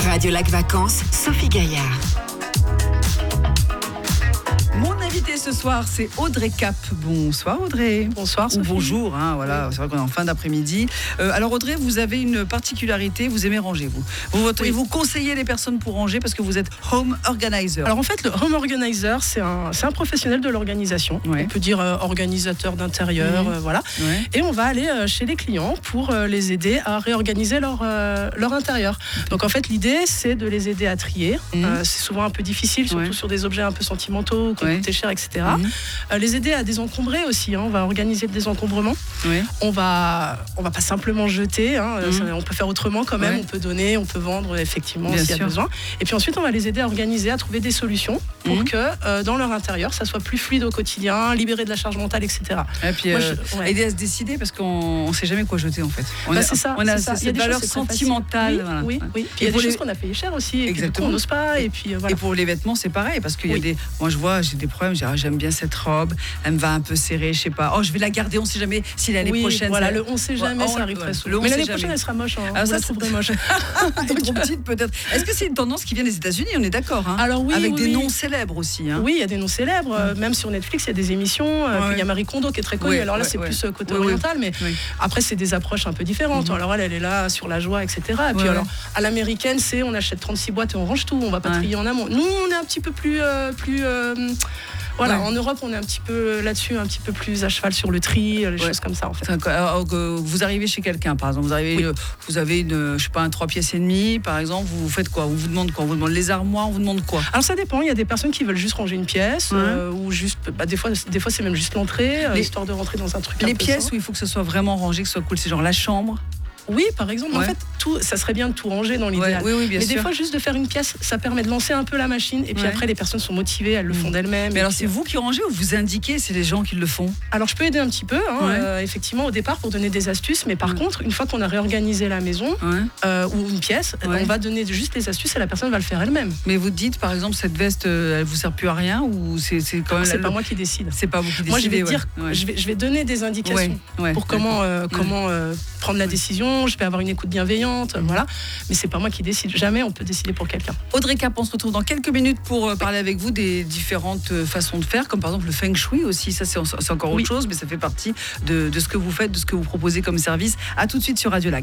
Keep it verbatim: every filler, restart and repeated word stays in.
Radio Lac Vacances, Sophie Gaillard. Mon invité ce soir, c'est Audrey Cap. Bonsoir Audrey. Bonsoir Sophie. Ou bonjour, hein, voilà, c'est vrai qu'on est en fin d'après-midi. Euh, alors Audrey, vous avez une particularité, vous aimez ranger, vous. Vous, oui. vous conseillez les personnes pour ranger parce que vous êtes home organizer. Alors en fait, le home organizer, c'est un, c'est un professionnel de l'organisation. Ouais. On peut dire euh, organisateur d'intérieur, mmh. euh, voilà. Ouais. Et on va aller euh, chez les clients pour euh, les aider à réorganiser leur, euh, leur intérieur. Donc en fait, l'idée, c'est de les aider à trier. Mmh. Euh, c'est souvent un peu difficile, surtout ouais. sur des objets un peu sentimentaux, qui ouais. coûtent cher, et cetera. Mmh. Euh, les aider à désencombrer aussi. Hein. On va organiser le désencombrement. Ouais. On va, on va pas simplement jeter. Hein. Mmh. Ça, on peut faire autrement quand même. Ouais. On peut donner, on peut vendre effectivement Bien s'il y a sûr. besoin. Et puis ensuite, on va les aider à organiser, à trouver des solutions pour mmh. que euh, dans leur intérieur, ça soit plus fluide au quotidien, libérer de la charge mentale, et cetera. Et puis Moi, euh, je, ouais. aider à se décider parce qu'on ne sait jamais quoi jeter en fait. On bah, a, c'est ça. On a c'est cette valeur sentimentale. Oui, voilà. oui, oui. Puis il y a des les... choses qu'on a payé cher aussi. Et Exactement. Puis, du coup, on n'ose pas. Et puis euh, voilà. Et pour les vêtements, c'est pareil parce qu'il y a oui. des. Moi, je vois, j'ai des problèmes. J'ai, ah, j'aime bien cette robe. Elle me va un peu serrée. Je sais pas. Oh, je vais la garder. On ne sait jamais si l'année oui, prochaine. Voilà, ça... le on sait jamais, ça arrive très souvent. Mais l'année prochaine, elle sera moche. Alors ça, c'est moche. Trop petite peut-être. Est-ce que c'est une tendance qui vient des États-Unis? On est d'accord. Alors oui. Avec des oui. noms célèbres aussi. Hein. Oui, il y a des noms célèbres. Mm. Même sur Netflix, il y a des émissions. Ouais. Puis il y a Marie Kondo qui est très connue. Ouais, Alors là, ouais, c'est ouais. plus côté ouais, oriental, mais ouais. après, c'est des approches un peu différentes. Mm. Alors elle, elle est là sur la joie, et cetera. Et puis ouais, alors, à l'américaine, c'est on achète trente-six boîtes et on range tout. On va pas ouais. trier en amont. Nous, on est un petit peu plus, euh, plus. Euh, Voilà, ouais. en Europe, on est un petit peu là-dessus, un petit peu plus à cheval sur le tri, les ouais. choses comme ça en fait. Alors, vous arrivez chez quelqu'un, par exemple, vous arrivez, oui. vous avez une, je sais pas, un trois pièces et demi, par exemple, vous faites quoi? On vous demande quoi? On vous demande les armoires, on vous demande quoi? Alors ça dépend. Il y a des personnes qui veulent juste ranger une pièce, ouais. euh, ou juste, bah, des fois, des fois c'est même juste l'entrée, les, histoire de rentrer dans un truc. Les un peu pièces simple. Où il faut que ce soit vraiment rangé, que ce soit cool, c'est genre la chambre. Oui, par exemple. Ouais. En fait, tout, ça serait bien de tout ranger dans l'idéal. Ouais, oui, oui, bien Mais sûr. des fois, juste de faire une pièce, ça permet de lancer un peu la machine. Et puis ouais. après, les personnes sont motivées, elles le font d'elles-mêmes. Mais alors, puis... c'est vous qui rangez ou vous indiquez, c'est les gens qui le font? Alors, je peux aider un petit peu, hein, ouais. euh, effectivement, au départ, pour donner des astuces. Mais par ouais. contre, une fois qu'on a réorganisé la maison ouais. euh, ou une pièce, ouais. on va donner juste les astuces et la personne va le faire elle-même. Mais vous dites, par exemple, cette veste, euh, elle vous sert plus à rien ou c'est, c'est quand même. C'est la... pas moi qui décide. C'est pas vous qui décidez. Moi, je vais ouais. dire, ouais. je vais, je vais donner des indications ouais. Ouais. pour comment, euh, comment euh, prendre la décision. Je vais avoir une écoute bienveillante. Mmh. Voilà. Mais c'est pas moi qui décide. Jamais on peut décider pour quelqu'un. Audrey Cap, on se retrouve dans quelques minutes pour euh, parler avec vous des différentes euh, façons de faire, comme par exemple le feng shui aussi. Ça, c'est, c'est encore autre oui. chose, mais ça fait partie de, de ce que vous faites, de ce que vous proposez comme service. À tout de suite sur Radio Lac.